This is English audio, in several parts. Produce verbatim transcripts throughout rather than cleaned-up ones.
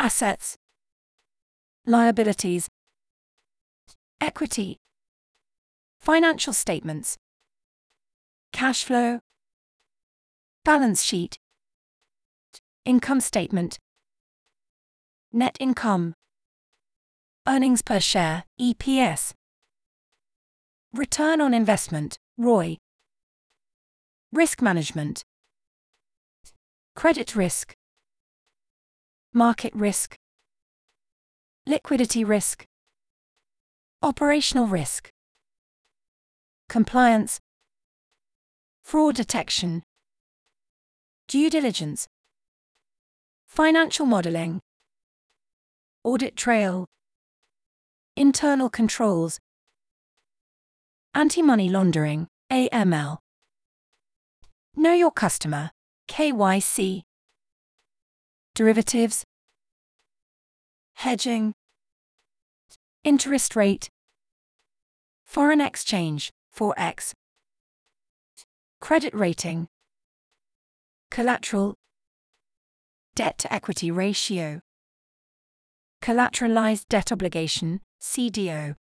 assets, liabilities, equity, financial statements, cash flow, balance sheet, income statement, net income, earnings per share, E P S, return on investment, R O I, risk management, credit risk, market risk, liquidity risk, operational risk, compliance, fraud detection, due diligence, financial modeling, audit trail, internal controls, anti-money laundering, A M L, know your customer, K Y C, derivatives, hedging, interest rate, foreign exchange, Forex, credit rating, collateral, debt-to-equity ratio, collateralized debt obligation, C D O,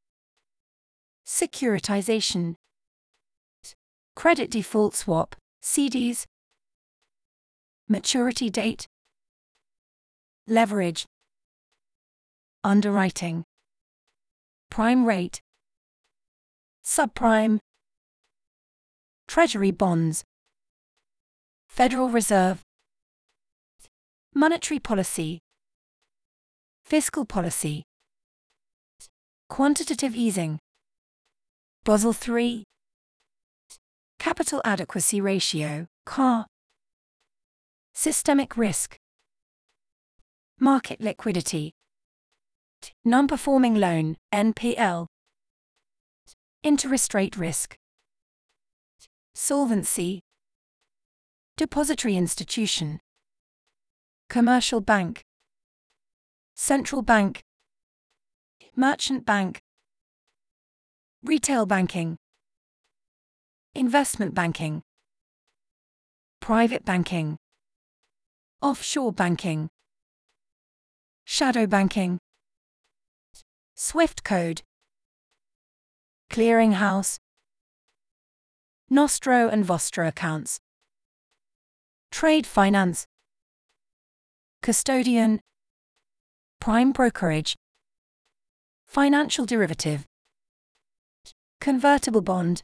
securitization, credit default swap, C Ds, maturity date, leverage, underwriting, prime rate, subprime, treasury bonds, Federal Reserve, monetary policy, fiscal policy, quantitative easing, Basel three, capital adequacy ratio, C A R, systemic risk, market liquidity, non-performing loan, N P L, interest rate risk, solvency, depository institution, commercial bank, central bank, merchant bank, retail banking, investment banking, private banking, offshore banking, shadow banking, SWIFT code, clearinghouse, Nostro and Vostro accounts, trade finance, custodian, prime brokerage, financial derivative, convertible bond,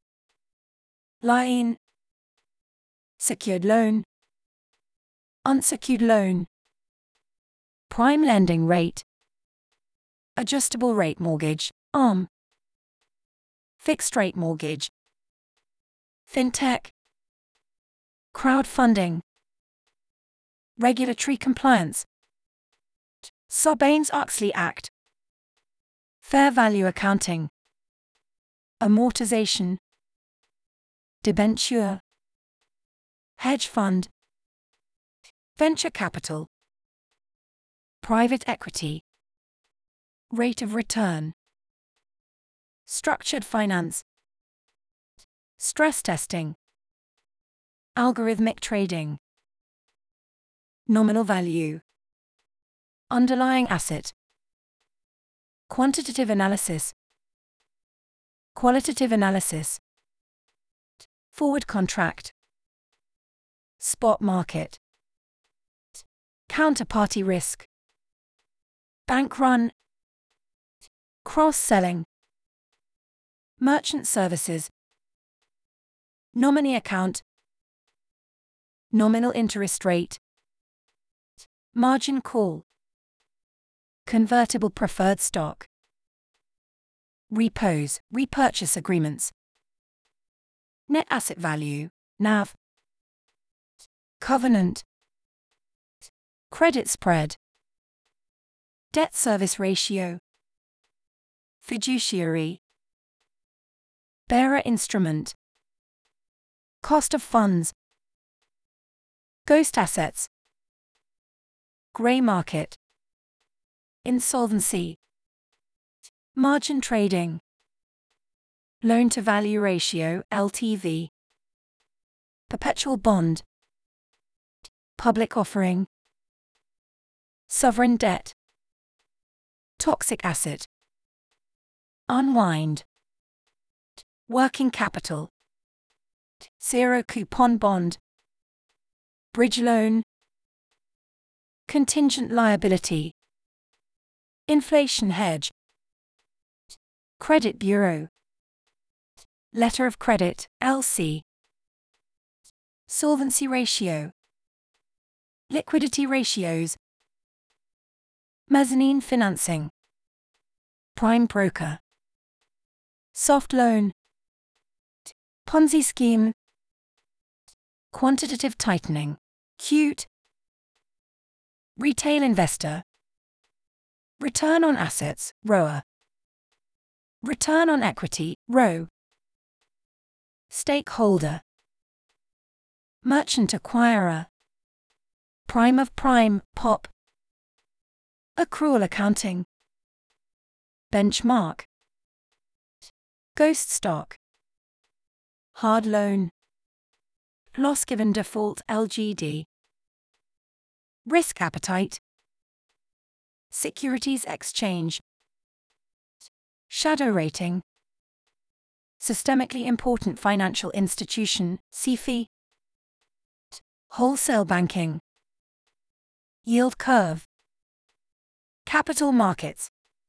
line, secured loan, unsecured loan, prime lending rate, adjustable rate mortgage, A R M, fixed rate mortgage, fintech, crowdfunding, regulatory compliance, Sarbanes-Oxley Act, fair value accounting, amortization, debenture, hedge fund, venture capital, private equity, rate of return, structured finance, stress testing, algorithmic trading, nominal value, underlying asset, quantitative analysis, qualitative analysis, forward contract, spot market, counterparty risk, bank run, cross-selling, merchant services, nominee account, nominal interest rate, margin call, convertible preferred stock, repos, repurchase agreements, net asset value, N A V, covenant, credit spread, debt service ratio, fiduciary, bearer instrument, cost of funds, ghost assets, grey market, insolvency, margin trading, loan-to-value ratio, L T V, perpetual bond, public offering, sovereign debt, toxic asset, unwind, working capital, zero coupon bond, bridge loan, contingent liability, inflation hedge, credit bureau, letter of credit, L C, solvency ratio, liquidity ratios, mezzanine financing, prime broker, soft loan, Ponzi scheme, quantitative tightening, cute, retail investor, return on assets, R O A, return on equity, R O E, stakeholder, merchant acquirer, prime of prime, P O P, accrual accounting, benchmark, ghost stock, hard loan, loss given default, L G D, risk appetite, securities exchange, shadow rating, systemically important financial institution, S I F I, wholesale banking, yield curve, capital markets,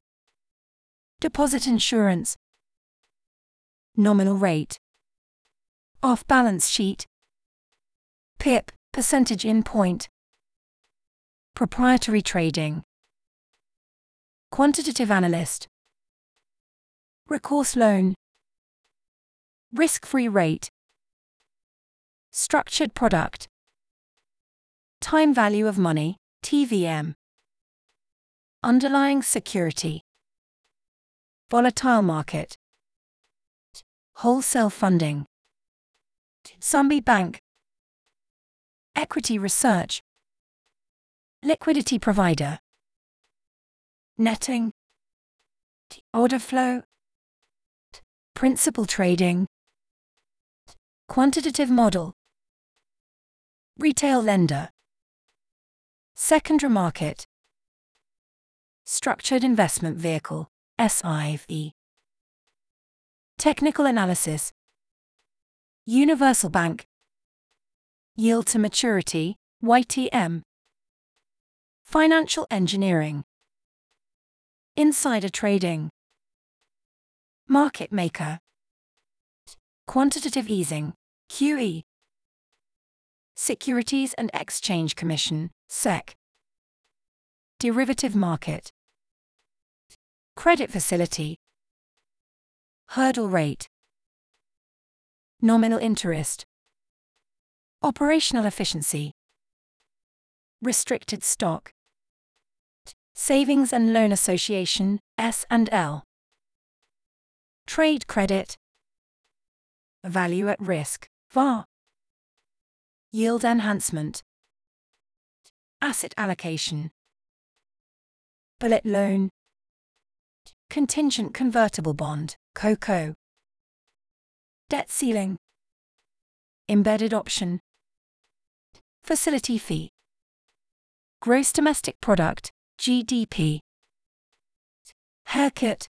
deposit insurance, nominal rate, off-balance sheet, P I P, percentage in point, proprietary trading, quantitative analyst, recourse loan, risk-free rate, structured product, time value of money, T V M, underlying security, volatile market, wholesale funding, Sunby Bank, equity research, liquidity provider, netting, order flow, principal trading, quantitative model, retail lender, secondary market, structured investment vehicle, S I V, technical analysis, universal bank, yield to maturity, Y T M, financial engineering, insider trading, market maker, quantitative easing, Q E, Securities and Exchange Commission, S E C, derivative market, credit facility, hurdle rate, nominal interest, operational efficiency, restricted stock, savings and loan association, S and L, trade credit, value at risk, V A R, yield enhancement, asset allocation, bullet loan, contingent convertible bond, C O C O, debt ceiling, embedded option, facility fee, gross domestic product, G D P, haircut,